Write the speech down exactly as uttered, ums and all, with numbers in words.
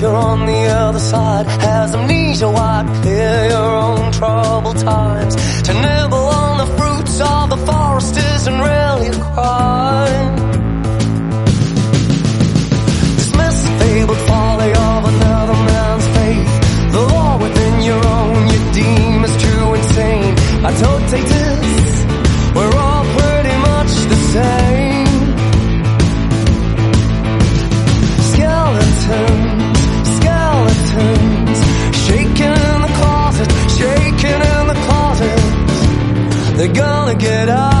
you're on the other side. Has amnesia wiped clear your own troubled times? To nibble on the fruits of the forest isn't really a crime. Dismiss the fabled folly of another man's faith. The law within your own you deem as true and sane. I told Titus, we're all pretty much the same. Skeletons, skeletons, shaking in the closet, shaking in the closet. They're gonna get out.